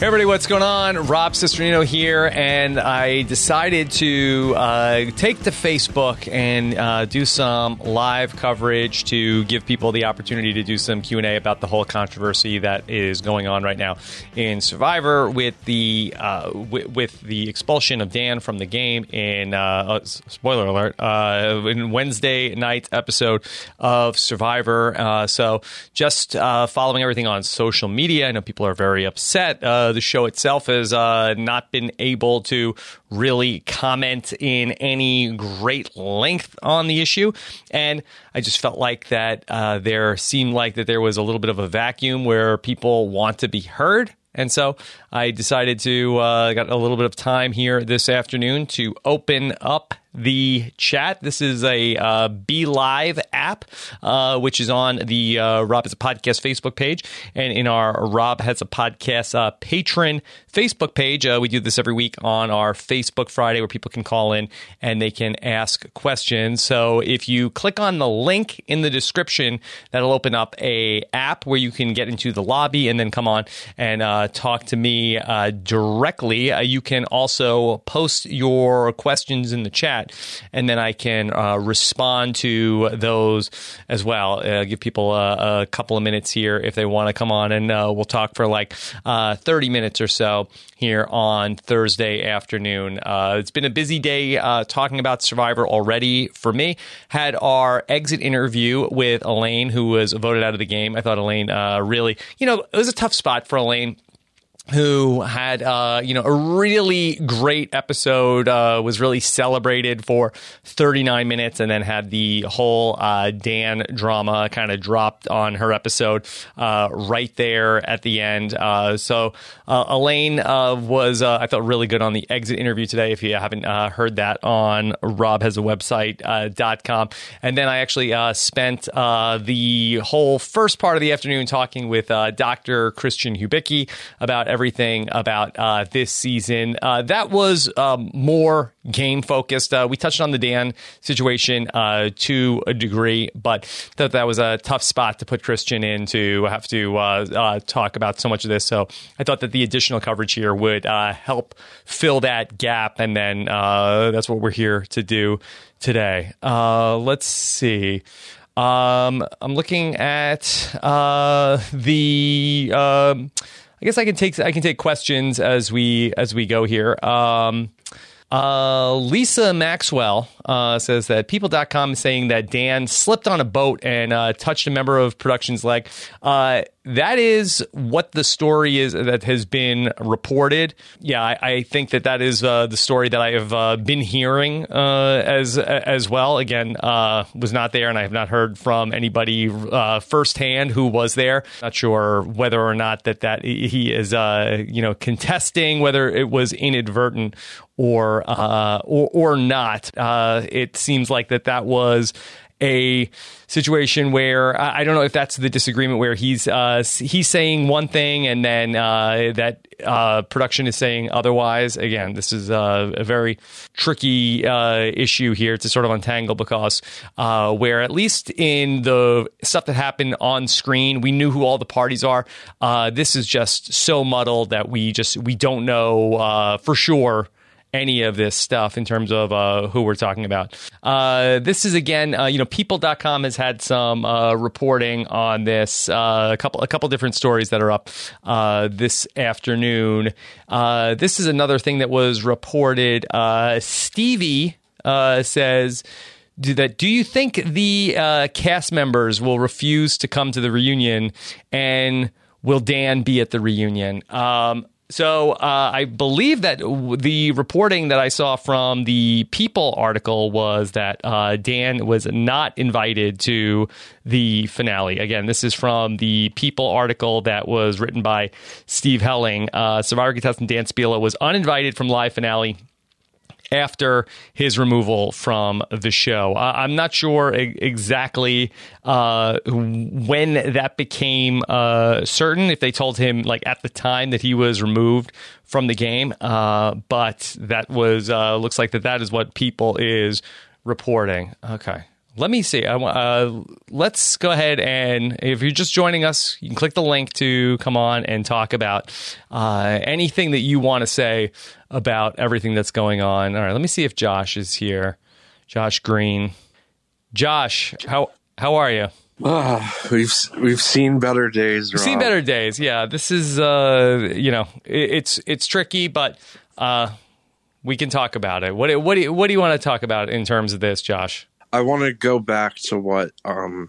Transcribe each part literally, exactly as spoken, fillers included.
Hey everybody, what's going on? Rob Cesternino here, and I decided to uh, take to Facebook and uh, do some live coverage to give people the opportunity to do some Q and A about the whole controversy that is going on right now in Survivor with the uh, w- with the expulsion of Dan from the game in uh, uh, spoiler alert uh, in Wednesday night's episode of Survivor. Uh, so just uh, following everything on social media, I know people are very upset. Uh, the show itself has uh, not been able to really comment in any great length on the issue, and I just felt like that uh, there seemed like that there was a little bit of a vacuum where people want to be heard. And so I decided to uh, got a little bit of time here this afternoon to open up the chat. This is a uh, Be Live app, uh, which is on the uh, Rob Has a Podcast Facebook page, and in our Rob Has a Podcast uh, patron Facebook page. Uh, we do this every week on our Facebook Friday, where people can call in and they can ask questions. So if you click on the link in the description, that'll open up a app where you can get into the lobby and then come on and uh, talk to me uh, directly. Uh, you can also post your questions in the chat, and then I can uh, respond to those as well. Uh, give people a, a couple of minutes here if they want to come on, and uh, we'll talk for like uh, thirty minutes or so here on Thursday afternoon. Uh, it's been a busy day uh, talking about Survivor already for me. Had our exit interview with Elaine, who was voted out of the game. I thought Elaine uh, really, you know, it was a tough spot for Elaine, who had, uh, you know, a really great episode, uh, was really celebrated for thirty-nine minutes, and then had the whole uh, Dan drama kind of dropped on her episode uh, right there at the end. Uh, so uh, Elaine uh, was, uh, I thought, really good on the exit interview today, if you haven't uh, heard that on rob has a website dot com. And then I actually uh, spent uh, the whole first part of the afternoon talking with uh, Doctor Christian Hubicki about everything about uh, this season. Uh, that was um, more game focused. Uh, we touched on the Dan situation uh, to a degree, but thought that was a tough spot to put Christian in to have to uh, uh, talk about so much of this. So I thought that the additional coverage here would uh, help fill that gap, and then uh, that's what we're here to do today. Uh, let's see. Um, I'm looking at uh, the. Um, I guess I can take I can take questions as we as we go here. Um, uh, Lisa Maxwell uh, says that people dot com is saying that Dan slipped on a boat and uh, touched a member of production's leg. Uh, that is what the story is that has been reported. Yeah, I, I think that that is uh, the story that I have uh, been hearing uh, as as well. Again, uh, was not there, and I have not heard from anybody uh, firsthand who was there. Not sure whether or not that, that he is uh, you know contesting whether it was inadvertent or uh, or, or not. Uh, it seems like that that was a situation where uh, I don't know if that's the disagreement where he's uh, he's saying one thing and then uh, that uh, production is saying otherwise. Again, this is uh, a very tricky uh, issue here to sort of untangle, because uh, where at least in the stuff that happened on screen, we knew who all the parties are. Uh, this is just so muddled that we just we don't know uh, for sure any of this stuff in terms of uh, who we're talking about. Uh, this is, again, uh, you know, people dot com has had some uh, reporting on this, uh, a couple a couple different stories that are up uh, this afternoon. Uh, this is another thing that was reported. Uh, Stevie uh, says do that. Do you think the uh, cast members will refuse to come to the reunion, and will Dan be at the reunion? Um So uh, I believe that the reporting that I saw from the People article was that uh, Dan was not invited to the finale. Again, this is from the People article that was written by Steve Helling. Uh, Survivor contestant Dan Spila was uninvited from live finale after his removal from the show. Uh, I'm not sure e- exactly uh, when that became uh, certain, if they told him like at the time that he was removed from the game, uh, but that was uh, looks like that that is what People is reporting. Okay. Let me see. Uh, let's go ahead and if you're just joining us, you can click the link to come on and talk about uh, anything that you want to say about everything that's going on. All right, let me see if Josh is here. Josh Green. Josh, how how are you? Uh, we've we've seen better days. We've seen better days. Yeah, this is uh, you know it, it's it's tricky, but uh, we can talk about it. What what do you, what do you want to talk about in terms of this, Josh? I want to go back to what um,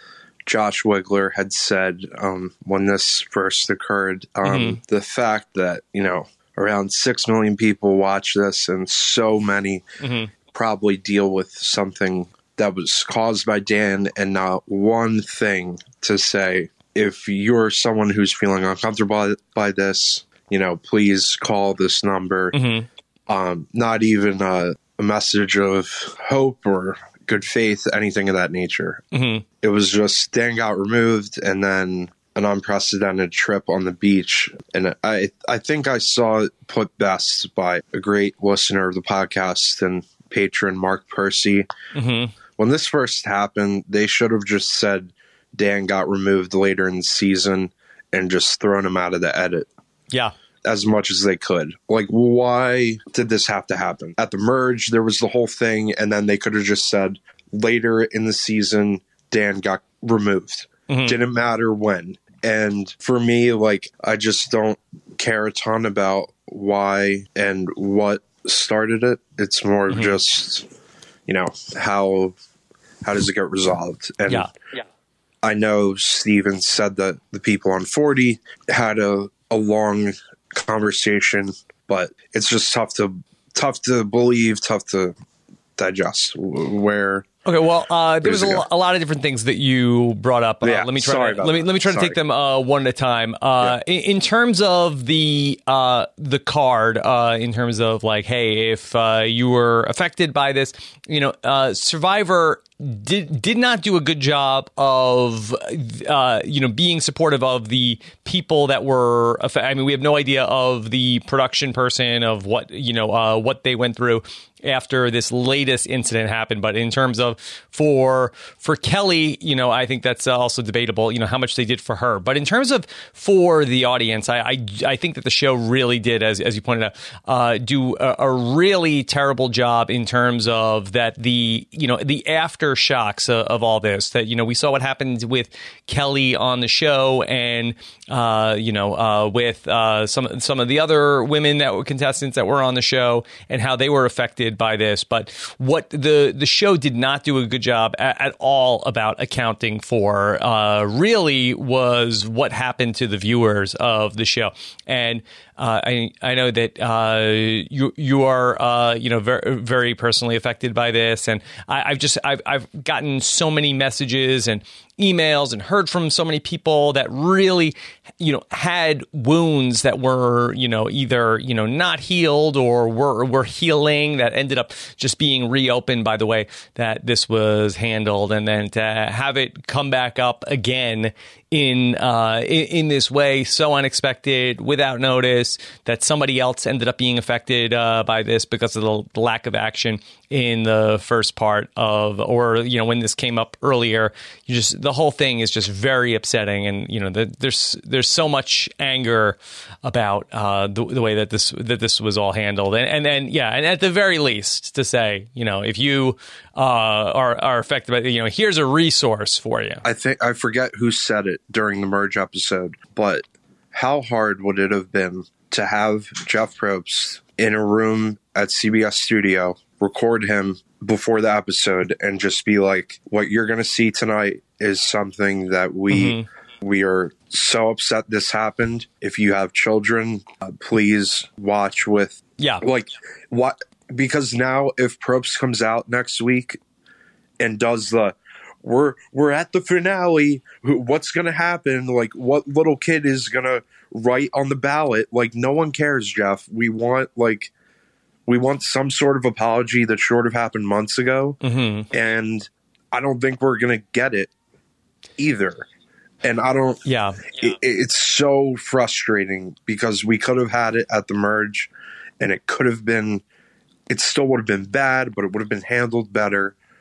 Josh Wigler had said um, when this first occurred. Um, mm-hmm. The fact that, you know, around six million people watch this and so many mm-hmm. probably deal with something that was caused by Dan and not one thing to say. If you're someone who's feeling uncomfortable by this, you know, please call this number. Mm-hmm. Um, not even a, a message of hope or good faith, anything of that nature. Mm-hmm. It was just Dan got removed and then an unprecedented trip on the beach. And I I think I saw it put best by a great listener of the podcast and patron, Mark Percy. Mm-hmm. When this first happened, they should have just said Dan got removed later in the season and just thrown him out of the edit. Yeah. As much as they could. Like, why did this have to happen? At the merge, there was the whole thing, and then they could have just said, later in the season, Dan got removed. Mm-hmm. Didn't matter when. And for me, like, I just don't care a ton about why and what started it. It's more mm-hmm. just, you know, how how does it get resolved? And yeah. Yeah. I know Steven said that the people on forty had a, a long conversation, but it's just tough to tough to believe, tough to digest. Where okay, well, uh, there was a, a lot of different things that you brought up. Uh, yeah, let me try. Sorry to, about let me that. let me try sorry. to take them uh, one at a time. Uh, yeah. in, in terms of the uh, the card, uh, in terms of like, hey, if uh, you were affected by this, you know, uh, Survivor did did not do a good job of uh, you know being supportive of the people that were. I mean, we have no idea of the production person of what you know uh, what they went through after this latest incident happened. But in terms of for for Kelly, you know, I think that's also debatable, you know, how much they did for her. But in terms of for the audience, I I, I think that the show really did, as as you pointed out, uh, do a, a really terrible job in terms of that the, you know, the aftershocks of, of all this, that, you know, we saw what happened with Kelly on the show and, uh, you know, uh, with uh, some, some of the other women that were contestants that were on the show and how they were affected by this. But what the the show did not do a good job at, at all about accounting for uh, really was what happened to the viewers of the show. And uh, I I know that uh, you you are uh, you know very very personally affected by this, and I, I've just I've I've gotten so many messages and emails and heard from so many people that really, you know, had wounds that were, you know, either, you know, not healed or were, were healing that ended up just being reopened by the way that this was handled. And then to have it come back up again in, uh, in, in this way, so unexpected, without notice, that somebody else ended up being affected, uh, by this because of the lack of action in the first part of, or, you know, when this came up earlier, you just, the whole thing is just very upsetting. And, you know, the, there's, there's so much anger about, uh, the, the way that this, that this was all handled. And, and then, yeah, and at the very least to say, you know, if you, uh, are, are affected by, you know, here's a resource for you. I think, I forget who said it during the merge episode, but how hard would it have been to have Jeff Probst in a room at C B S Studio, record him before the episode and just be like, what you're going to see tonight is something that we mm-hmm. we are so upset this happened. If you have children, uh, please watch with yeah like what, because now if Probst comes out next week and does the we're we're at the finale, what's going to happen, like what little kid is going to write on the ballot, like no one cares, Jeff. We want like We want some sort of apology that should have happened months ago. Mm-hmm. And I don't think we're going to get it either. And I don't, yeah, it, it's so frustrating because we could have had it at the merge and it could have been, it still would have been bad, but it would have been handled better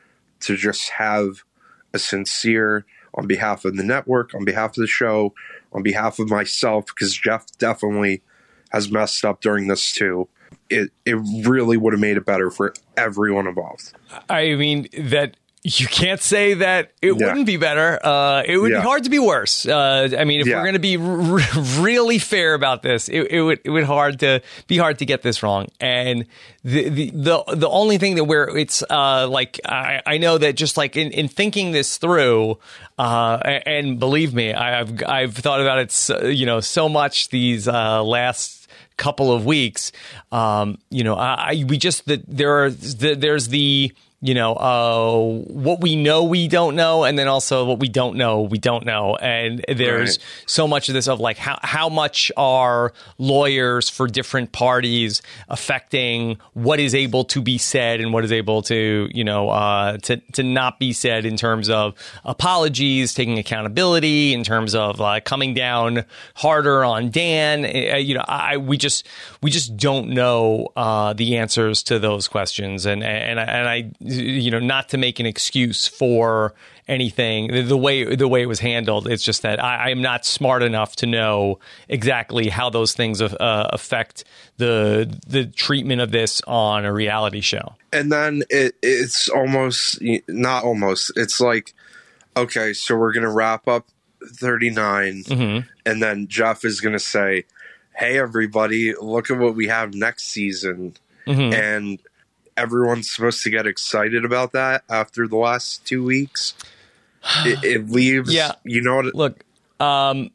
to just have a sincere, on behalf of the network, on behalf of the show, on behalf of myself, because Jeff definitely has messed up during this too. It it really would have made it better for everyone involved. I mean, that you can't say that it Yeah. wouldn't be better. Uh, it would Yeah. be hard to be worse. Uh, I mean, if Yeah. we're going to be r- really fair about this, it, it would it would hard to be hard to get this wrong. And the the the, the only thing that where it's uh, like I, I know that just like in, in thinking this through, uh, and believe me, I've I've thought about it, so, you know, so much these uh, last couple of weeks. Um, you know, I, I we just that there are the, there's the you know, uh, what we know we don't know, and then also what we don't know we don't know. And there's Right. so much of this of like how how much are lawyers for different parties affecting what is able to be said and what is able to, you know, uh, to to not be said in terms of apologies, taking accountability, in terms of uh, coming down harder on Dan. Uh, you know, I we just we just don't know uh, the answers to those questions, and and and I. You know, not to make an excuse for anything, the, the way the way it was handled. It's just that I, I'm not smart enough to know exactly how those things uh, affect the the treatment of this on a reality show. And then it it's almost not almost. It's like, okay, so we're gonna wrap up thirty-nine, Mm-hmm. and then Jeff is gonna say, "Hey, everybody, look at what we have next season," Mm-hmm. and everyone's supposed to get excited about that after the last two weeks. It, it leaves, Yeah. you know what? Look, um,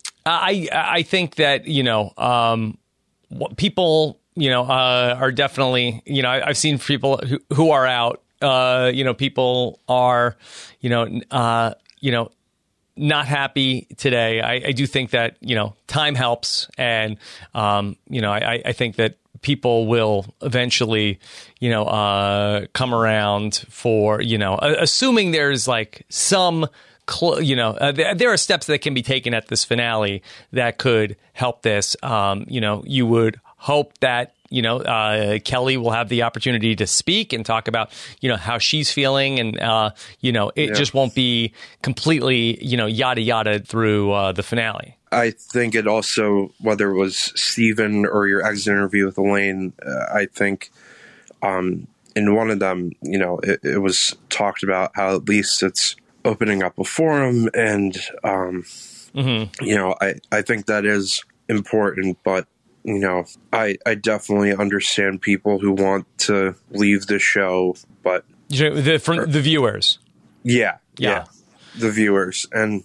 I I think that, you know, um, what people, you know, uh, are definitely, you know, I, I've seen people who, who are out. Uh, you know, people are, you know, uh, you know, not happy today. I, I do think that, you know, time helps, and um, you know, I, I think that people will eventually, you know, uh, come around for, you know, assuming there's like some, cl- you know, uh, th- there are steps that can be taken at this finale that could help this. Um, you know, you would hope that, you know, uh, Kelly will have the opportunity to speak and talk about, you know, how she's feeling, and, uh, you know, it Yeah. just won't be completely, you know, yada yada through uh, the finale. I think it also, whether it was Steven or your exit interview with Elaine, uh, I think um, in one of them, you know, it, it was talked about how at least it's opening up a forum, and, um, Mm-hmm. you know, I, I think that is important, but, you know, I, I definitely understand people who want to leave the show, but You know, the, for the viewers. yeah, Yeah. yeah, the viewers. And,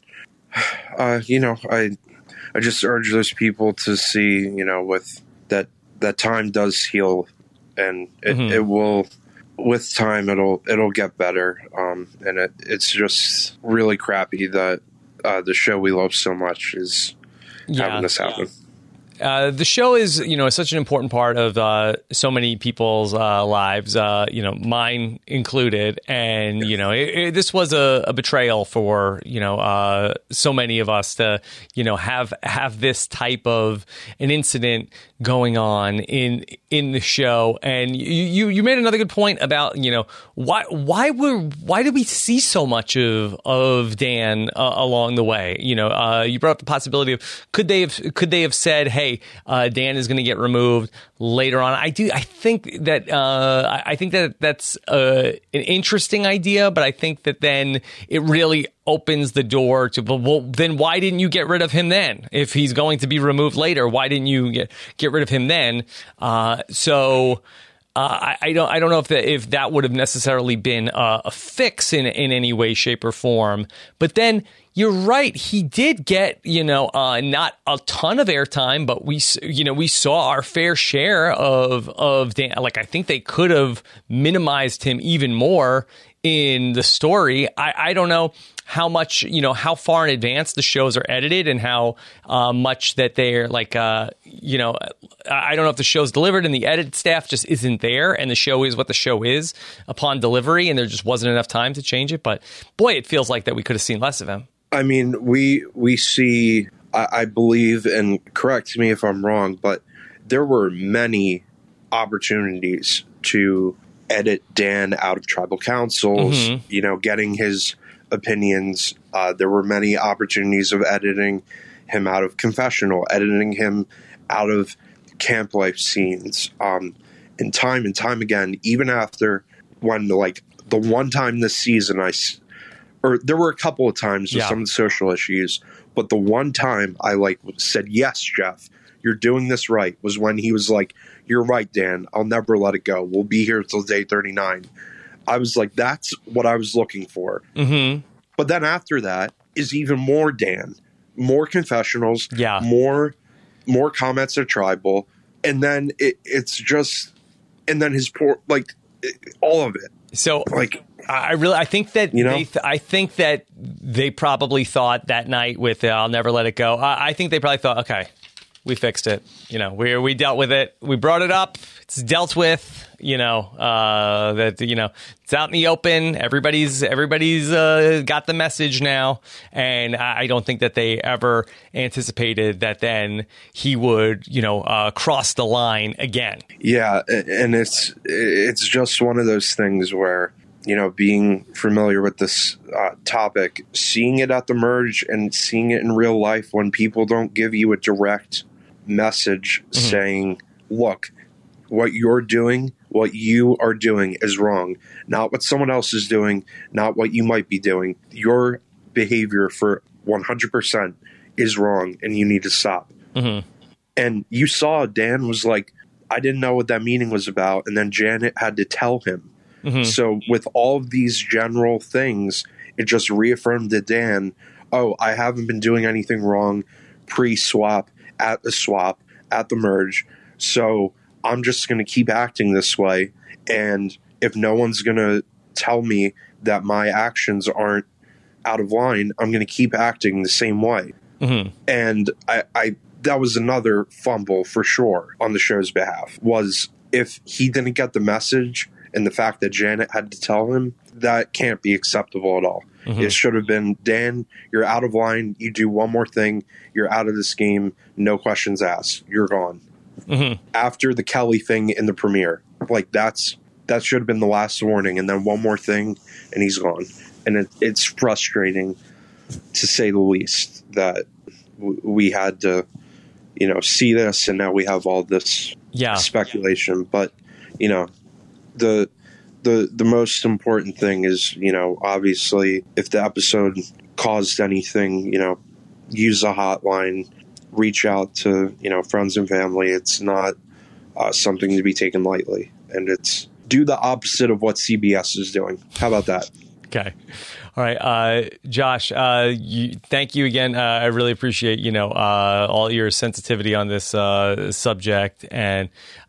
uh, you know, I, I just urge those people to see, you know, with that, that time does heal, and it, Mhm. it will, with time, it'll, it'll get better. Um, and it, it's just really crappy that, uh, the show we love so much is Yeah. having this happen. Uh, the show is, you know, such an important part of uh, so many people's uh, lives, uh, you know, mine included. And, you know, it, it, this was a, a betrayal for, you know, uh, so many of us to, you know, have have this type of an incident going on in in the show. And you you, you made another good point about, you know, why why were why did we see so much of of Dan uh, along the way? You know, uh, you brought up the possibility of could they have could they have said, hey, Uh, Dan is going to get removed later on. I do. I think that. Uh, I I think that that's uh, an interesting idea, but I think that then it really opens the door to. Well, then why didn't you get rid of him then? If he's going to be removed later, why didn't you get get rid of him then? Uh, so. Uh, I, I don't. I don't know if that if that would have necessarily been uh, a fix in in any way, shape, or form. But then you're right. He did get, you know, uh, not a ton of airtime, but we, you know, we saw our fair share of of Dan. Like, I think they could have minimized him even more in the story. I, I don't know how much, you know, how far in advance the shows are edited, and how uh, much that they're like, uh, you know, I don't know if the show's delivered and the edit staff just isn't there, and the show is what the show is upon delivery, and there just wasn't enough time to change it. But boy, it feels like that we could have seen less of him. I mean, we we see, I, I believe, and correct me if I'm wrong, but there were many opportunities to edit Dan out of tribal councils, Mm-hmm. you know, getting his opinions. Uh, there were many opportunities of editing him out of confessional, editing him out of camp life scenes. Um, and time and time again, even after when, like, the one time this season I, or there were a couple of times with Yeah. some of the social issues, but the one time I, like, said, yes, Jeff, you're doing this right, was when he was like, you're right, Dan, I'll never let it go. We'll be here till day thirty-nine. I was like, that's what I was looking for. Mm-hmm. But then after that is even more Dan, more confessionals, Yeah. more more comments at tribal, and then it, it's just, and then his poor, like, it, all of it. So, Like, I really, I think that You know? they, th- I think that they probably thought that night with uh, "I'll never let it go." I, I think they probably thought, okay, we fixed it. You know, we we dealt with it. We brought it up. It's dealt with. You know, uh, that you know, it's out in the open. Everybody's everybody's uh, got the message now, and I, I don't think that they ever anticipated that then he would, you know, uh, cross the line again. yeah, and it's it's just one of those things where, you know, being familiar with this uh, topic, seeing it at the merge and seeing it in real life when people don't give you a direct message Mm-hmm. saying, look, what you're doing, what you are doing is wrong. Not what someone else is doing, not what you might be doing. Your behavior for one hundred percent is wrong and you need to stop. Mm-hmm. And you saw Dan was like, I didn't know what that meeting was about. And then Janet had to tell him. Mm-hmm. So with all of these general things, it just reaffirmed to Dan, oh, I haven't been doing anything wrong pre-swap, at the swap, at the merge. So I'm just going to keep acting this way. And if no one's going to tell me that my actions aren't out of line, I'm going to keep acting the same way. Mm-hmm. And I, I that was another fumble for sure on the show's behalf, was if he didn't get the message and the fact that Janet had to tell him, that can't be acceptable at all. Mm-hmm. It should have been, Dan, you're out of line. You do one more thing. You're out of this game. No questions asked. You're gone. Mm-hmm. After the Kelly thing in the premiere, like that's that should have been the last warning. And then one more thing and he's gone. And it, it's frustrating, to say the least, that w- we had to, you know, see this and now we have all this Yeah. speculation. But, you know, the the the most important thing is, you know, obviously if the episode caused anything, you know, use a hotline, reach out to, you know, friends and family. It's not uh, something to be taken lightly, and it's do the opposite of what C B S is doing. How about that? Okay. All right. Uh, Josh, uh, you, thank you again. Uh, I really appreciate, you know, uh, all your sensitivity on this uh, subject. And,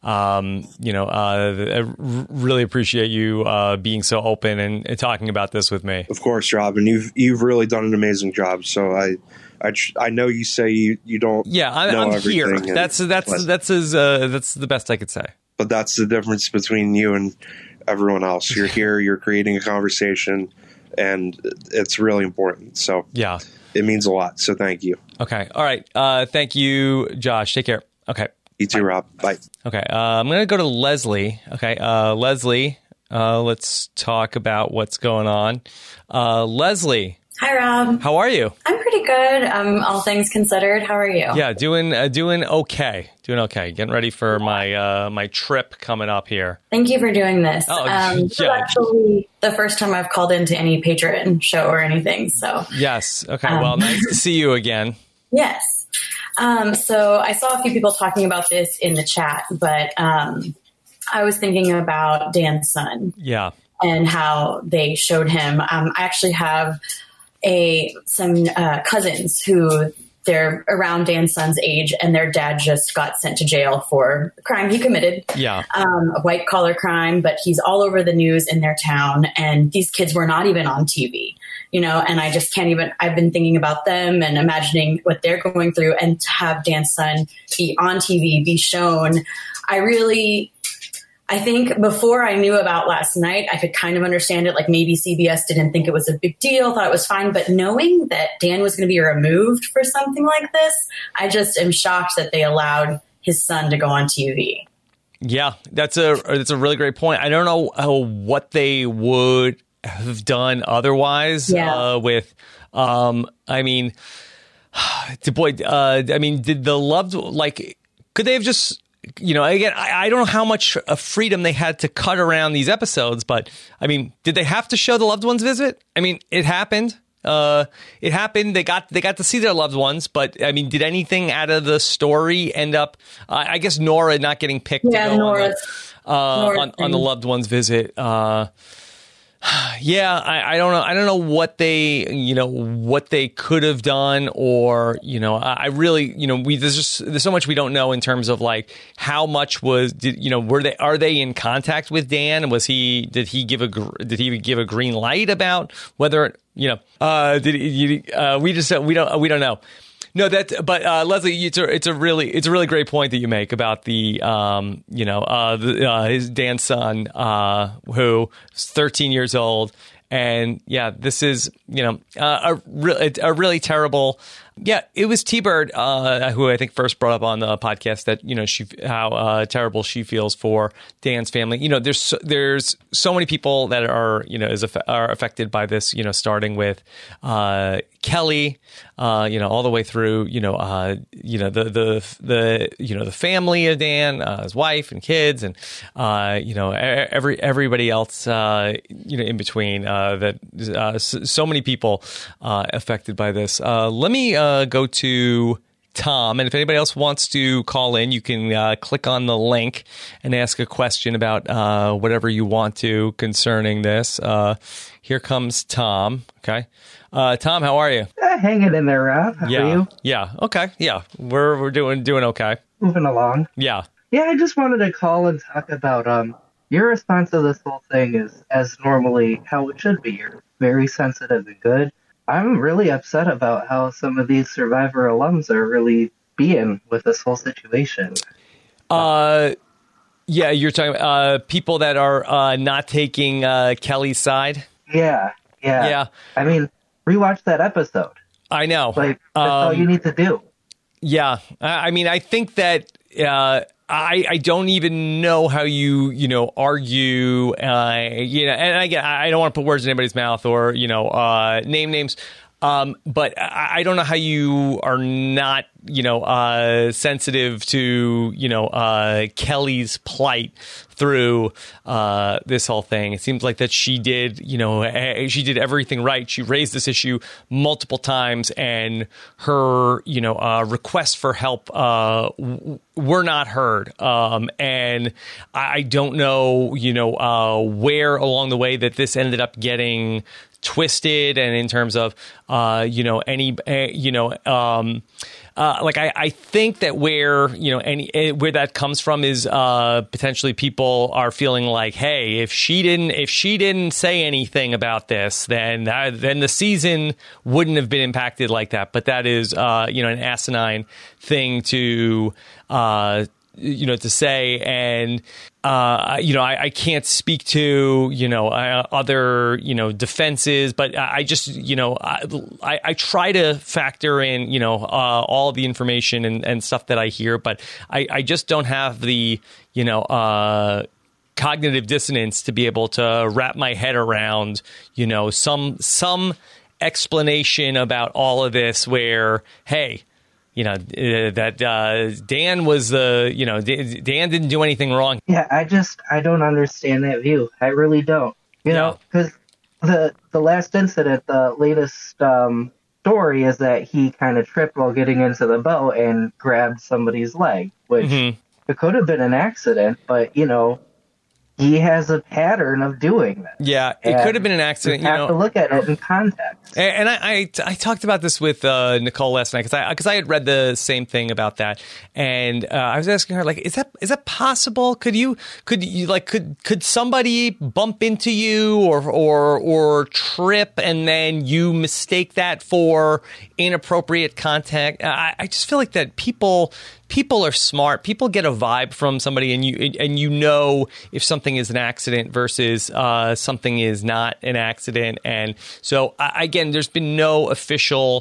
um, you know, uh, I r- really appreciate you uh, being so open and, and talking about this with me. Of course, Robin, you've you've really done an amazing job. So I I, I know you say you, you don't Yeah, I, know I'm here. everything and- That's that's but, that's as uh, that's the best I could say. but that's the difference between you and everyone else. You're here, you're creating a conversation, and it's really important. So Yeah. it means a lot. So thank you. Okay. All right. Uh, thank you, Josh. Take care. Okay. You too, Rob. Bye. Okay. Uh, I'm going to go to Leslie. Okay. Uh, Leslie, uh, let's talk about what's going on. Uh, Leslie, Hi, Rob. how are you? I'm pretty good, um, all things considered. How are you? Yeah, doing uh, doing okay. Doing okay. Getting ready for my uh, my trip coming up here. Thank you for doing this. Oh, um, This is yeah. actually the first time I've called into any patron show or anything. So, Yes. Okay. Um. Well, nice to see you again. yes. Um, so I saw a few people talking about this in the chat, but um, I was thinking about Dan's son Yeah. and how they showed him. Um, I actually have a some uh, cousins who they're around Dan's son's age, and their dad just got sent to jail for a crime he committed, Yeah. um, a white collar crime, but he's all over the news in their town, and these kids were not even on T V, you know, and I just can't even, I've been thinking about them and imagining what they're going through, and to have Dan's son be on T V, be shown. I really, I think before I knew about last night, I could kind of understand it. Like maybe C B S didn't think it was a big deal, thought it was fine. But knowing that Dan was going to be removed for something like this, I just am shocked that they allowed his son to go on T V. Yeah, that's a that's a really great point. I don't know uh, what they would have done otherwise. Yeah. Uh, with, um, I mean, boy, uh, I mean, did the loved like could they have just, you know, again, I, I don't know how much uh, freedom they had to cut around these episodes, but I mean, did they have to show the loved ones visit? I mean, it happened. Uh, it happened. They got they got to see their loved ones, but I mean, did anything out of the story end up? Uh, I guess Nora not getting picked. Yeah, to go Nora. on the, uh, on, on the loved ones visit. Uh, yeah, I, I don't know. I don't know what they, you know, what they could have done, or you know, I, I really, you know, we there's just there's so much we don't know in terms of like how much was, did, you know, were they are they in contact with Dan? Was he did he give a did he give a green light about whether, you know, uh, did he, uh, we just we don't we don't know. No, that, but uh, Leslie, it's a, it's a really, it's a really great point that you make about the, um, you know, uh, the, uh, his Dan's son, uh, who is thirteen years old, and yeah, this is, you know, uh, a re- a really terrible. Yeah, it was T-Bird, uh, who I think first brought up on the podcast that, you know, she how uh, terrible she feels for Dan's family. You know, there's so, there's so many people that are, you know, is are affected by this. You know, starting with uh, Kelly, uh, you know, all the way through, you know, uh, you know the the the you know the family of Dan, uh, his wife and kids, and uh, you know every everybody else, uh, you know, in between. Uh, that uh, so many people uh, affected by this. Uh, let me. Uh, Uh, go to Tom, and if anybody else wants to call in, you can uh, click on the link and ask a question about uh, whatever you want to concerning this. Uh, here comes Tom. Okay, uh, Tom, how are you? Uh, hanging in there, Rob. How yeah, are you? yeah, okay, yeah, we're we're doing doing okay. Moving along. Yeah, yeah. I just wanted to call and talk about um your response to this whole thing is as normally how it should be. You're very sensitive and good. I'm really upset about how some of these Survivor alums are really being with this whole situation. Uh, yeah, you're talking uh, people that are uh, not taking uh, Kelly's side. Yeah, yeah, yeah. I mean, rewatch that episode. I know. Like that's um, all you need to do. Yeah, I mean, I think that. Uh, I, I don't even know how you, you know, argue, uh, you know, and again, I don't want to put words in anybody's mouth or, you know, uh, name names. Um, but I, I don't know how you are not, you know, uh, sensitive to, you know, uh, Kelly's plight through uh, this whole thing. It seems like that she did, you know, she did everything right. She raised this issue multiple times, and her, you know, uh, requests for help uh, w- were not heard. Um, and I don't know, you know, uh, where along the way that this ended up getting twisted, and in terms of, uh, you know, any, uh, you know, um, uh, like I, I think that where, you know, any where that comes from is uh, potentially people are feeling like, hey, if she didn't, if she didn't say anything about this, then that, then the season wouldn't have been impacted like that. But that is, uh, you know, an asinine thing to. Uh, you know, to say, and, uh, you know, I, I can't speak to, you know, uh, other, you know, defenses, but I just, you know, I, I, I try to factor in, you know, uh, all the information and, and stuff that I hear, but I, I just don't have the, you know, uh, cognitive dissonance to be able to wrap my head around, you know, some, some explanation about all of this where, hey, you know, uh, that uh, Dan was the, uh, you know, D- Dan didn't do anything wrong. Yeah, I just, I don't understand that view. I really don't. You yeah. know, because the the last incident, the latest um, story is that he kind of tripped while getting into the boat and grabbed somebody's leg, which mm-hmm. it could have been an accident, but, you know, he has a pattern of doing this. Yeah, it and could have been an accident. You have you know, to look at it in context. And, and I, I, I talked about this with uh, Nicole last night because I, because I had read the same thing about that, and uh, I was asking her, like, is that is that possible? Could you could you like could could somebody bump into you or or or trip and then you mistake that for inappropriate contact? I, I just feel like that people. People are smart. People get a vibe from somebody, and you and you know if something is an accident versus uh, something is not an accident. And so, uh, again, there's been no official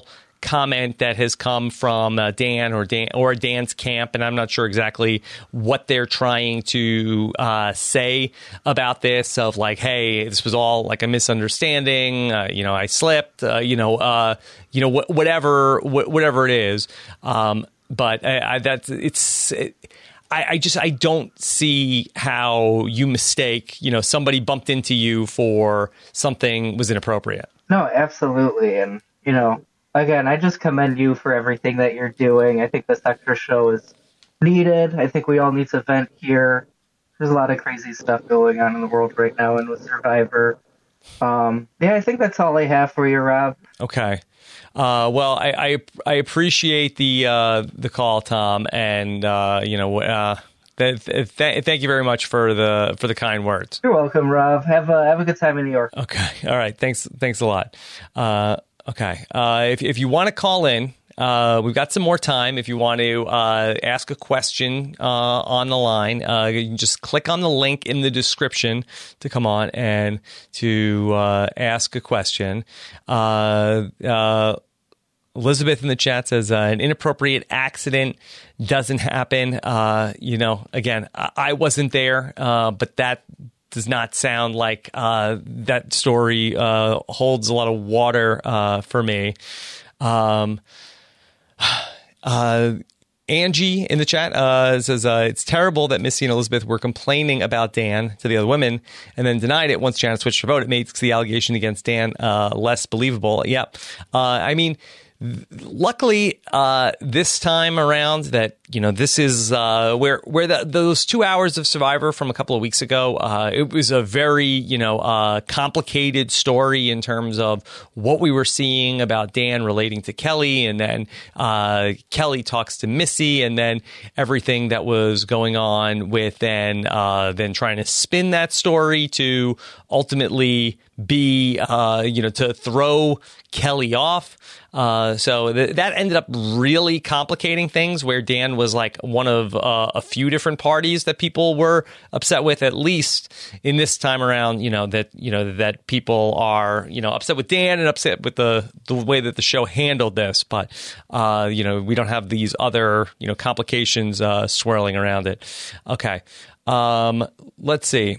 comment that has come from uh, Dan or Dan or Dan's camp, and I'm not sure exactly what they're trying to uh, say about this. Of like, hey, this was all like a misunderstanding. Uh, you know, I slipped. Uh, you know, uh, you know, wh- whatever, wh- whatever it is. Um, but I, I, that's it's. It, I, I just I don't see how you mistake, you know, somebody bumped into you for something was inappropriate. No, absolutely. And, you know, again, I just commend you for everything that you're doing. I think this extra show is needed. I think we all need to vent here. There's a lot of crazy stuff going on in the world right now and with Survivor. Um, yeah, I think that's all I have for you, Rob. Okay. Uh, well, I, I I appreciate the uh, the call, Tom, and uh, you know, uh, th- th- th- thank you very much for the for the kind words. You're welcome, Rob. Have a have a good time in New York. Okay, all right. Thanks, thanks a lot. Uh, okay, uh, if if you want to call in, uh, we've got some more time. If you want to uh, ask a question uh, on the line, uh, you can just click on the link in the description to come on and to uh, ask a question. Uh, uh, Elizabeth in the chat says uh, an inappropriate accident doesn't happen. Uh, you know, again, I, I wasn't there, uh, but that does not sound like uh, that story uh, holds a lot of water uh, for me. Um, uh, Angie in the chat uh, says uh, it's terrible that Missy and Elizabeth were complaining about Dan to the other women and then denied it once Janet switched her vote. It makes the allegation against Dan uh, less believable. Yep. Uh, I mean, luckily, uh, this time around that, you know, this is uh, where where the, those two hours of Survivor from a couple of weeks ago, uh, it was a very, you know, uh, complicated story in terms of what we were seeing about Dan relating to Kelly. And then uh, Kelly talks to Missy, and then everything that was going on with then, uh, then trying to spin that story to ultimately be, uh, you know, to throw Kelly off. Uh, so th- that ended up really complicating things, where Dan was like one of uh, a few different parties that people were upset with, at least in this time around, you know, that, you know, that people are, you know, upset with Dan and upset with the, the way that the show handled this. But, uh, you know, we don't have these other, you know, complications uh, swirling around it. Okay. Um, let's see.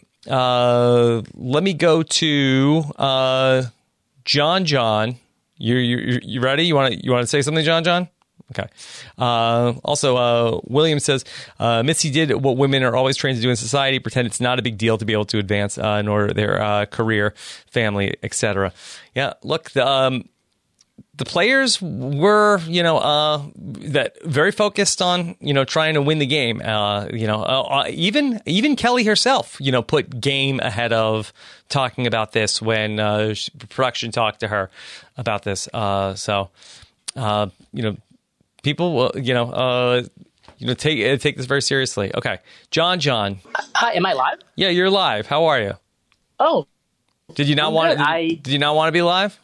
Uh, let me go to uh, John John. You you you ready? You want to you want to say something, John John? Okay. Uh, also, uh, William says uh, Missy did what women are always trained to do in society: pretend it's not a big deal to be able to advance uh, nor their uh, career, family, et cetera. Yeah. Look, the, um, the players were, you know, uh, that very focused on, you know, trying to win the game. Uh, you know, uh, even even Kelly herself, you know, put game ahead of talking about this when uh, production talked to her about this. Uh, so, uh, you know, people will, you know, uh, you know, take take this very seriously. Okay, John, John. Hi, am I live? Yeah, you're live. How are you? Oh, did you not want? Did, I, did you not want to be live?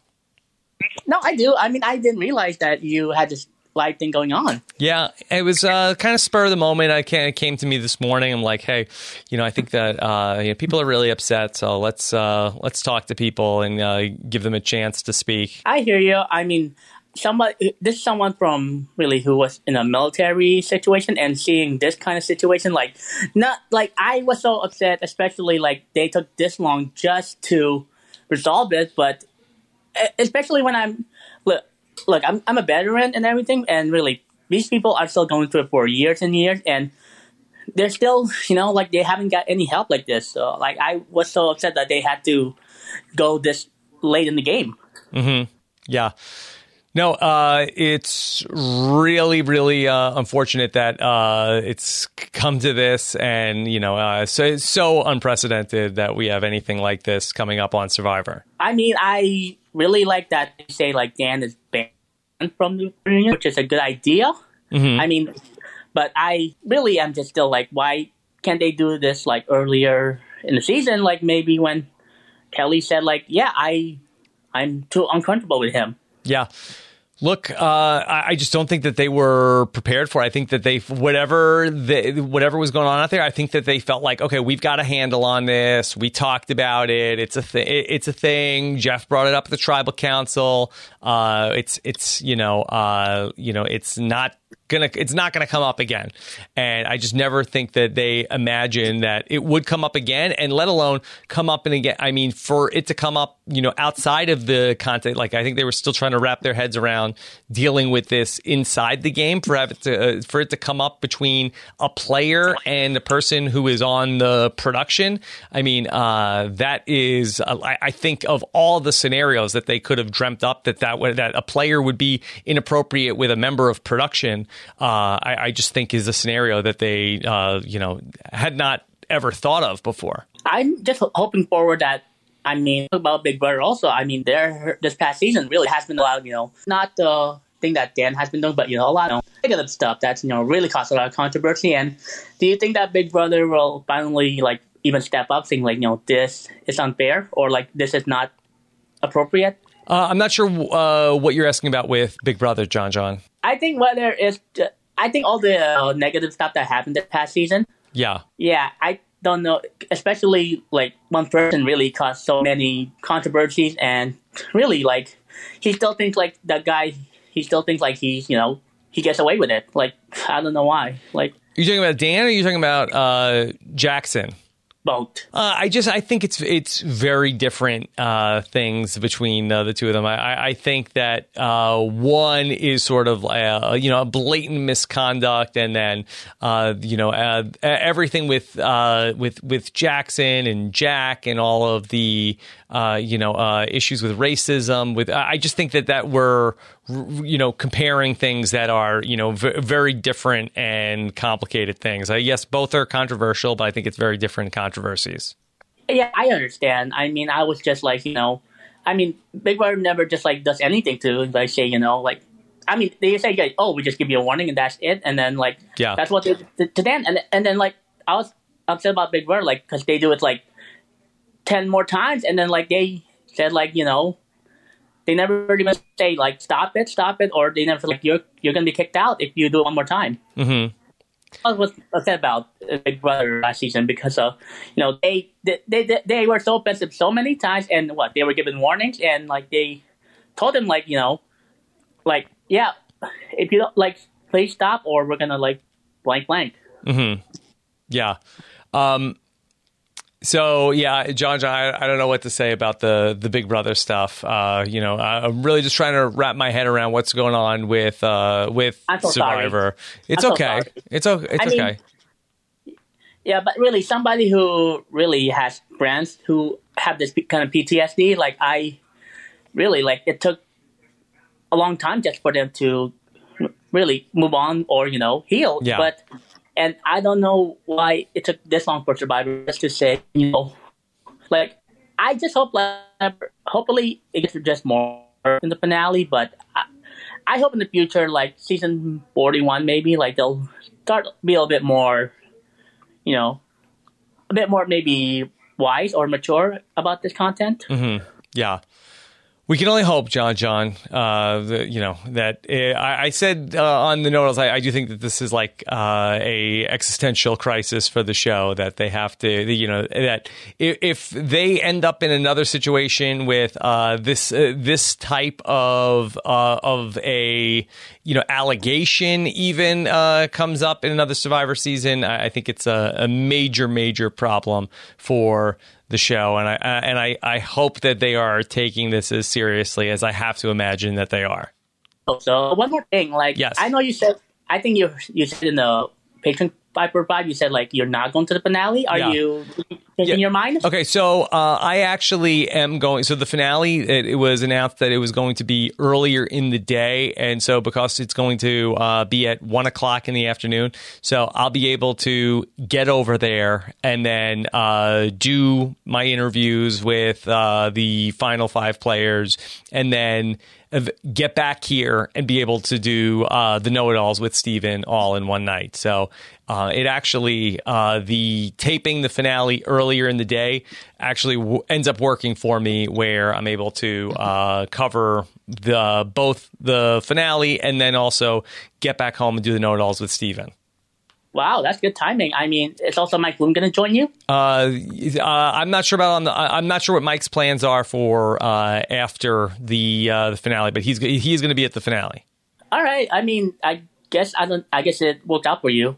No, I do. I mean, I didn't realize that you had this live thing going on. Yeah, it was uh, kind of spur of the moment. I came, it came to me this morning. I'm like, hey, you know, I think that uh, you know, people are really upset, so let's uh, let's talk to people and uh, give them a chance to speak. I hear you. I mean, someone this is someone from really who was in a military situation and seeing this kind of situation, like not like I was so upset, especially like they took this long just to resolve it, but. Especially when I'm, look, look I'm, I'm a veteran and everything, and really, these people are still going through it for years and years, and they're still, you know, like they haven't got any help like this. So, like, I was so upset that they had to go this late in the game. Mm-hmm. Yeah. No, uh, it's really, really uh, unfortunate that uh, it's come to this, and you know, uh, so it's so unprecedented that we have anything like this coming up on Survivor. I mean, I really like that they say like Dan is banned from the reunion, which is a good idea. Mm-hmm. I mean, but I really am just still like, why can't they do this like earlier in the season? Like maybe when Kelly said like, yeah, I, I'm too uncomfortable with him. Yeah. Look, uh, I, I just don't think that they were prepared for it. I think that they, whatever the, whatever was going on out there, I think that they felt like, okay, we've got a handle on this. We talked about it. It's a thing. It's a thing. Jeff brought it up at the tribal council. Uh, it's it's you know uh, you know it's not. Gonna, it's not going to come up again. And I just never think that they imagine that it would come up again, and let alone come up and again. I mean, for it to come up, you know, outside of the content, like I think they were still trying to wrap their heads around dealing with this inside the game, for it to, uh, for it to come up between a player and the person who is on the production. I mean, uh, that is, uh, I, I think of all the scenarios that they could have dreamt up that that, that a player would be inappropriate with a member of production. Uh, I, I just think is a scenario that they, uh, you know, had not ever thought of before. I'm just hoping forward that, I mean, about Big Brother also, I mean, there this past season really has been a lot of, you know, not the thing that Dan has been doing, but, you know, a lot of negative stuff that's, you know, really caused a lot of controversy. And do you think that Big Brother will finally, like, even step up, saying, like, you know, this is unfair, or, like, this is not appropriate? Uh, I'm not sure uh, what you're asking about with Big Brother, John John. I think whether it's, I think all the uh, negative stuff that happened this past season. Yeah. Yeah, I don't know, especially like one person really caused so many controversies, and really like he still thinks like that guy, he still thinks like he's, you know, he gets away with it. Like, I don't know why. Like, you talking about Dan, or are you talking about uh, Jackson? Both. Uh, I just I think it's it's very different uh, things between uh, the two of them. I, I think that uh, one is sort of uh, you know a blatant misconduct, and then uh, you know uh, everything with uh, with with Jackson and Jack and all of the uh, you know uh, issues with racism. With I just think that that we're you know comparing things that are you know v- very different and complicated things. Uh, yes, both are controversial, but I think it's very different controversies. Yeah, I understand. I mean, I was just like, you know, I mean, Big Brother never just like does anything to like say, you know, like, I mean, they say, like, oh, we just give you a warning and that's it, and then like, yeah, that's what they did to Dan, and and then like I was upset about Big Brother, like, because they do it like ten more times, and then like they said like, you know, they never even say like stop it, stop it, or they never like you're you're gonna be kicked out if you do it one more time. Mm-hmm. I was upset about Big Brother last season because of, you know, they they, they they were so offensive so many times, and what, they were given warnings, and like they told them like, you know, like, yeah, if you don't like, please stop, or we're gonna like blank blank. Mm-hmm. Yeah. Um, So, yeah, John, John, I, I don't know what to say about the, the Big Brother stuff. Uh, you know, I'm really just trying to wrap my head around what's going on with uh, with so Survivor. Sorry. It's I'm okay. So it's okay. It's I mean, okay. Yeah, but really, somebody who really has friends who have this kind of P T S D, like I really, like, it took a long time just for them to really move on or, you know, heal. Yeah. But And I don't know why it took this long for Survivor just to say, you know, like, I just hope, like, hopefully it gets just more in the finale, but I, I hope in the future, like, season forty-one, maybe, like, they'll start to be a little bit more, you know, a bit more maybe wise or mature about this content. Mm-hmm. Yeah. We can only hope, John, John, uh, the, you know, that uh, I, I said uh, on the notes, I, I do think that this is like uh, a existential crisis for the show, that they have to, you know, that if, if they end up in another situation with uh, this uh, this type of uh, of a, you know, allegation even uh, comes up in another Survivor season, I, I think it's a, a major, major problem for the show, and I uh, and I, I hope that they are taking this as seriously as I have to imagine that they are. So one more thing, like, yes. I know you said, I think you you said in the Patreon five per five, you said like you're not going to the finale. Are yeah. you changing yeah. your mind? Okay, so uh, I actually am going. So the finale, it, it was announced that it was going to be earlier in the day, and so because it's going to uh, be at one o'clock in the afternoon, so I'll be able to get over there and then uh, do my interviews with uh, the final five players, and then get back here and be able to do uh, the know-it-alls with Steven all in one night. So uh, it actually, uh, the taping the finale early earlier in the day actually w- ends up working for me, where I'm able to uh, cover the both the finale and then also get back home and do the know-it-alls with Steven. Wow, that's good timing. I mean, is also Mike Bloom going to join you? Uh, uh, I'm not sure about on the. I'm not sure what Mike's plans are for uh, after the uh, the finale, but he's he's going to be at the finale. All right. I mean, I guess I don't. I guess it worked out for you.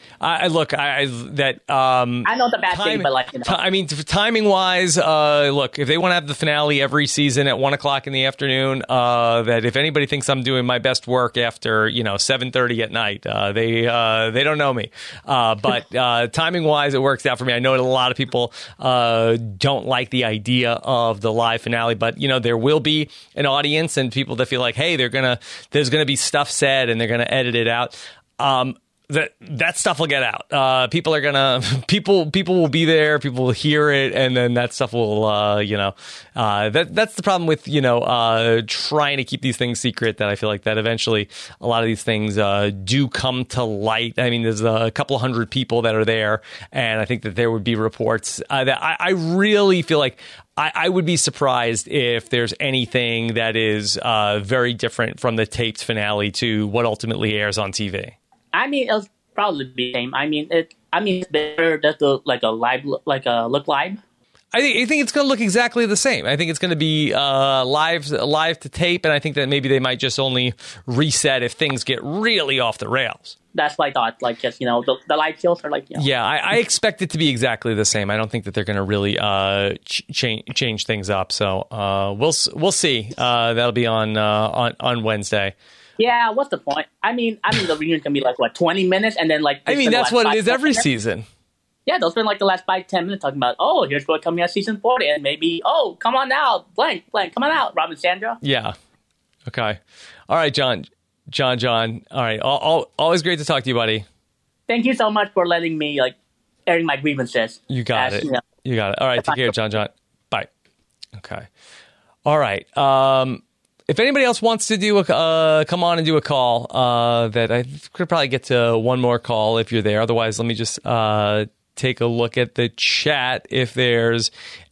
I look, I, I that um, I know the bad time, thing, but like you know, t- I mean, timing wise, uh, look, if they want to have the finale every season at one o'clock in the afternoon, uh, that if anybody thinks I'm doing my best work after you know seven thirty at night, uh, they uh, they don't know me. Uh, but uh, timing wise, it works out for me. I know that a lot of people uh, don't like the idea of the live finale, but you know there will be an audience and people that feel like, hey, they're gonna there's gonna be stuff said and they're gonna edit it out. Um, That that stuff will get out. Uh, people are gonna people people will be there. People will hear it, and then that stuff will uh, you know uh, that that's the problem with you know uh, trying to keep these things secret. That I feel like that eventually a lot of these things uh, do come to light. I mean, there's a couple hundred people that are there, and I think that there would be reports uh, that I, I really feel like. I, I would be surprised if there's anything that is uh, very different from the taped finale to what ultimately airs on T V. I mean, it'll probably be the same. I mean, it. I mean, it's better that the like a live, like a look live. I think, I think it's going to look exactly the same. I think it's going to be uh, live, live to tape, and I think that maybe they might just only reset if things get really off the rails. That's what I thought. Like, just you know, the, the live shows are like, you know. Yeah, I, I expect it to be exactly the same. I don't think that they're going to really uh, ch- change change things up. So uh, we'll we'll see. Uh, that'll be on uh, on on Wednesday. Yeah, what's the point? I mean, I mean, the reunion can be like what twenty minutes, and then like. I mean, that's what it is every season. Yeah, they'll spend like the last five ten minutes talking about, oh, here's what coming out season forty, and maybe, oh, come on out, blank, blank, come on out, Robin Sandra. Yeah. Okay. All right, John, John, John. All right. All, all, always great to talk to you, buddy. Thank you so much for letting me like airing my grievances. You got as, it. You know, you got it. All right. Take care, John, John. Bye. Okay. All right. Um. If anybody else wants to do a uh, come on and do a call, uh, that I could probably get to one more call if you're there. Otherwise, let me just uh, take a look at the chat if there's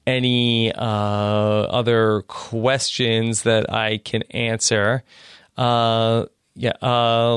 any uh, other questions that I can answer. Uh, yeah, uh,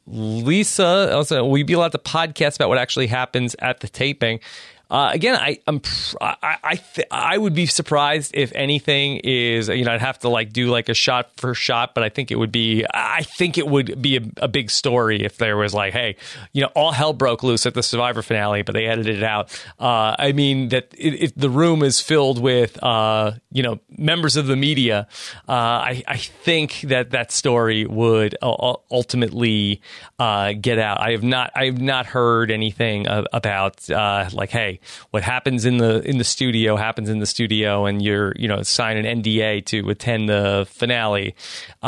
Lisa, also, will you be allowed to podcast about what actually happens at the taping? Uh, again, I I'm I I, th- I would be surprised if anything is, you know, I'd have to like do like a shot for shot, but I think it would be I think it would be a, a big story if there was like, hey, you know, all hell broke loose at the Survivor finale, but they edited it out. Uh, I mean that if the room is filled with uh, you know, members of the media, uh, I I think that that story would uh, ultimately uh, get out. I have not I have not heard anything uh, about uh, like, hey, what happens in the in the studio happens in the studio, and you're you know sign an N D A to attend the finale.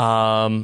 Um,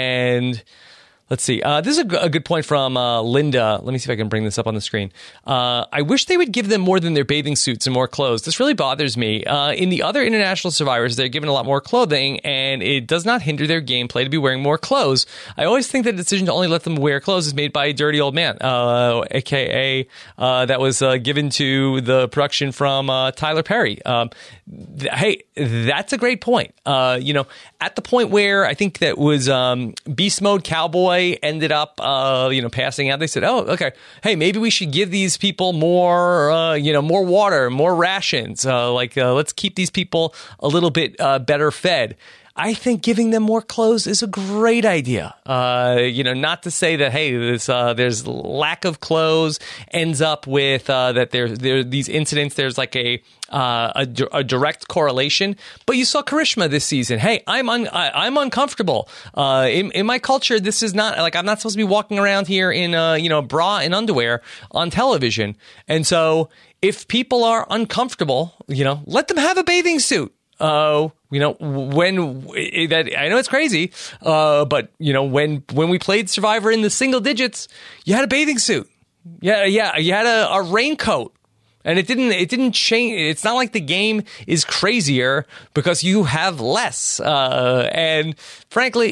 and let's see. Uh, this is a, g- a good point from uh, Linda. Let me see if I can bring this up on the screen. Uh, I wish they would give them more than their bathing suits and more clothes. This really bothers me. Uh, in the other international survivors, they're given a lot more clothing, and it does not hinder their gameplay to be wearing more clothes. I always think that the decision to only let them wear clothes is made by a dirty old man, uh, a k a uh, that was uh, given to the production from uh, Tyler Perry. Um, th- hey, that's a great point. Uh, you know, at the point where I think that was um, Beast Mode Cowboy ended up, uh, you know, passing out. They said, "Oh, okay. Hey, maybe we should give these people more, uh, you know, more water, more rations. Uh, like, uh, let's keep these people a little bit uh, better fed." I think giving them more clothes is a great idea. Uh, you know, not to say that, hey, this, uh, there's lack of clothes ends up with uh, that there there these incidents. There's like a, uh, a a direct correlation. But you saw Karishma this season. Hey, I'm un, I, I'm uncomfortable. Uh, in in my culture, this is not like I'm not supposed to be walking around here in uh, you know bra and underwear on television. And so if people are uncomfortable, you know, let them have a bathing suit. Uh, you know, when that I know it's crazy, uh, but you know, when when we played Survivor in the single digits, you had a bathing suit. Yeah, yeah, you had a, a raincoat, and it didn't it didn't change. It's not like the game is crazier because you have less. Uh, and frankly, you know,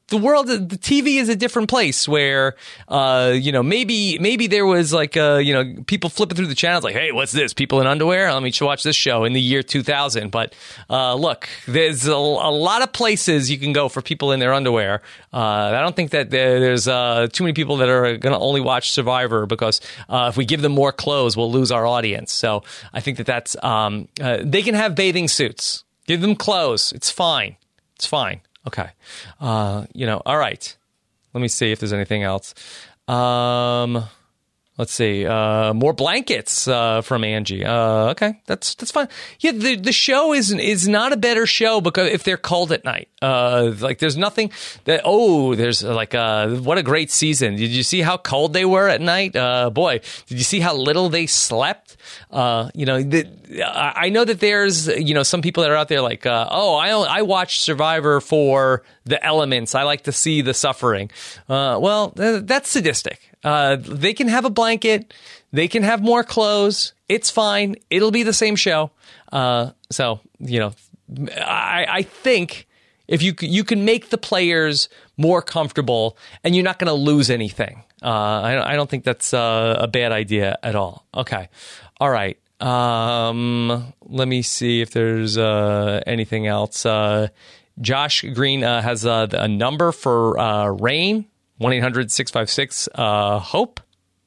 the world, the T V is a different place where, uh, you know, maybe maybe there was like, uh, you know, people flipping through the channels like, hey, what's this? People in underwear? Let me watch this show in the year two thousand. But uh, look, there's a, a lot of places you can go for people in their underwear. Uh, I don't think that there, there's uh, too many people that are going to only watch Survivor because uh, if we give them more clothes, we'll lose our audience. So I think that that's um, uh, they can have bathing suits. Give them clothes. It's fine. It's fine. Okay. Uh, you know, all right. Let me see if there's anything else. Um, let's see. Uh, more blankets uh, from Angie. Uh, okay, that's that's fine. Yeah, the the show is is not a better show because if they're cold at night. Uh, like there's nothing that. Oh, there's like uh, what a great season. Did you see how cold they were at night? Uh, boy, did you see how little they slept? Uh, you know, the, I know that there's you know some people that are out there like, uh, oh, I I watch Survivor for the elements. I like to see the suffering. Uh, well, th- that's sadistic. Uh, they can have a blanket. They can have more clothes. It's fine. It'll be the same show. Uh, so, you know, I, I think if you you can make the players more comfortable and you're not going to lose anything. Uh, I, I don't think that's uh, a bad idea at all. Okay. All right. Um, let me see if there's uh, anything else. Uh, Josh Green uh, has uh, a number for uh, Rain. one eight hundred six five six HOPE.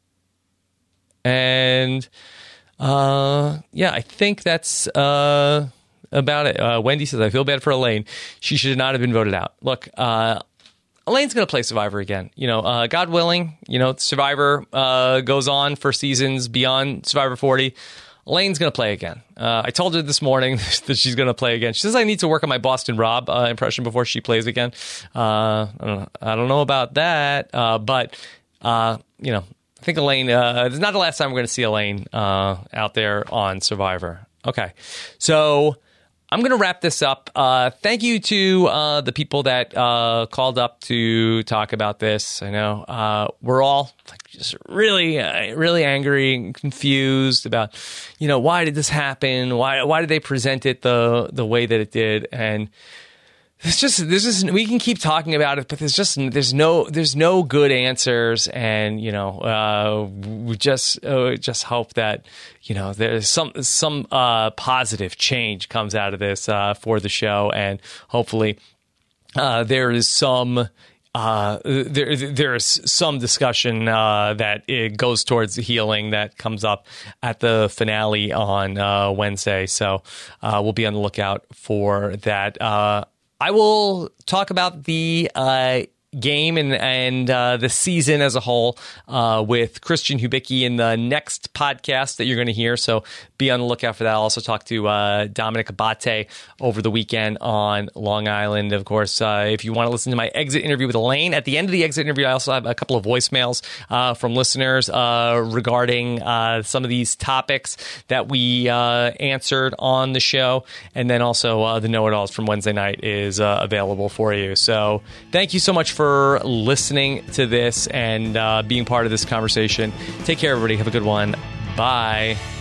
And, uh, yeah, I think that's uh, about it. Uh, Wendy says, I feel bad for Elaine. She should not have been voted out. Look, uh, Elaine's going to play Survivor again. You know, uh, God willing, you know, Survivor uh, goes on for seasons beyond Survivor forty. Elaine's going to play again. Uh, I told her this morning that she's going to play again. She says I need to work on my Boston Rob uh, impression before she plays again. Uh, I, don't know, I don't know about that, uh, but uh, you know, I think Elaine. Uh, it's not the last time we're going to see Elaine uh, out there on Survivor. Okay, so I'm going to wrap this up. Uh, thank you to uh, the people that uh, called up to talk about this. I know uh, we're all like, just really, uh, really angry and confused about, you know, why did this happen? Why, why did they present it the the way that it did? And it's just, there's just, we can keep talking about it, but there's just, there's no, there's no good answers. And, you know, uh, we just, uh, just hope that, you know, there's some, some, uh, positive change comes out of this, uh, for the show. And hopefully, uh, there is some, uh, there, there's some discussion, uh, that it goes towards the healing that comes up at the finale on, uh, Wednesday. So, uh, we'll be on the lookout for that. Uh, I will talk about the uh, game and and uh, the season as a whole uh, with Christian Hubicki in the next podcast that you're going to hear. So be on the lookout for that. I'll also talk to uh, Dominic Abate over the weekend on Long Island. Of course, uh, if you want to listen to my exit interview with Elaine, at the end of the exit interview, I also have a couple of voicemails uh, from listeners uh, regarding uh, some of these topics that we uh, answered on the show. And then also uh, the know-it-alls from Wednesday night is uh, available for you. So thank you so much for listening to this and uh, being part of this conversation. Take care, everybody. Have a good one. Bye.